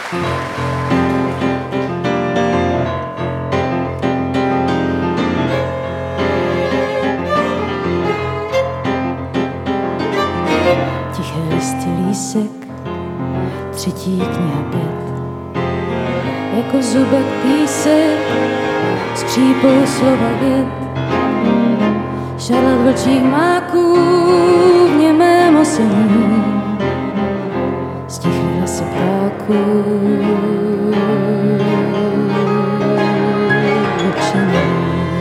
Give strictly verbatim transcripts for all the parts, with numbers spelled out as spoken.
Tiché listy lísek, třetí kniha pět. Jako zubek písek, skřípou slova vět. Šarlat vlčích máků v němém osení, stichly hlasy ptáků učení.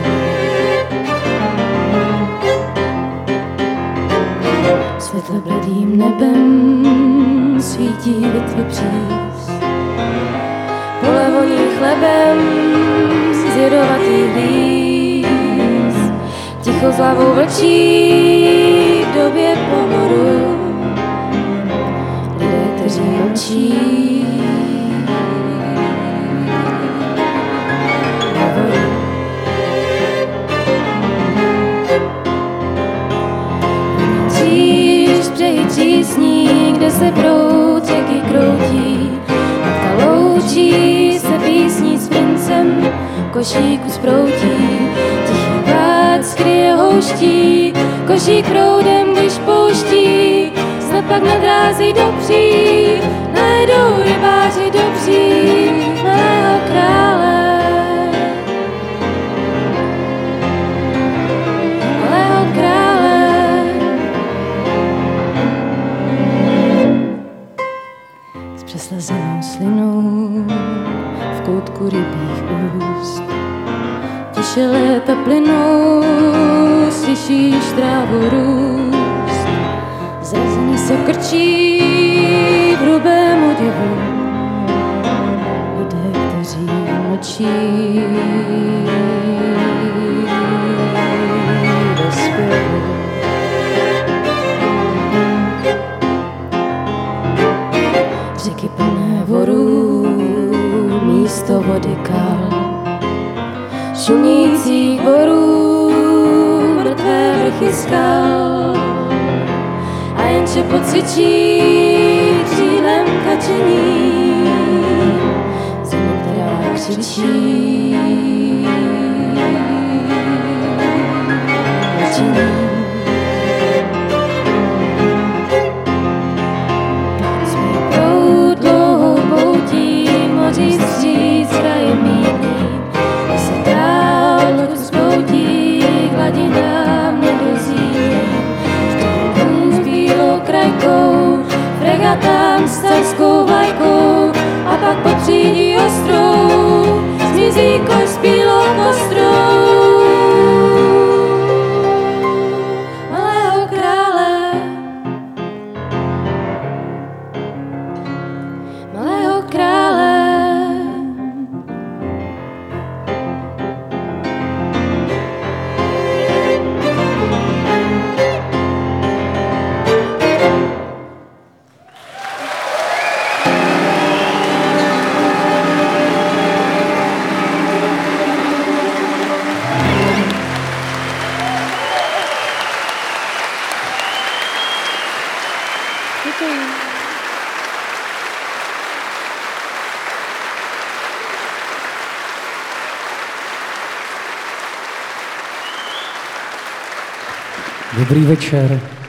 Světle bledým nebem svítí větvy bříz, pole voní chlebem z jedovatých líz. Ticho s hlavou vlčí v době pomoru, lidé, kteří mlčí, hovorí. Kříž břehy třísní, kde se proud řeky kroutí, matka loučí se písní s princem, košíku sproutí. Tichý pád skryje houští, košík proudem, když pouští, snad pak nadrází dobří, najedou rybáři dobří, mého krále, malého krále. S přeslazenou slinou v koutku rybích úst tiše léta plynou, slyšíš trávu růst. Zrazený se krčí v hrubém oděvu, lidé, kteří mlčí ve zpěvu. Řeky plné vorů, místo vody kal, šumících borů, mrtvé vrchy skal. A jenže pocvičí křídlem kačení, zemi, která křičí, nečiní. Svůj proud dlouhou poutí, moří vstříc kraje mítný, se dál dokud spoutí, hladinám nedozí. Vždyť s bílou krajkou, fregatám s carskou vlajkou, a pak potřídí ostrou, zmizí koň s bílou kostrou. Malého krále, malého krále. Dobrý večer.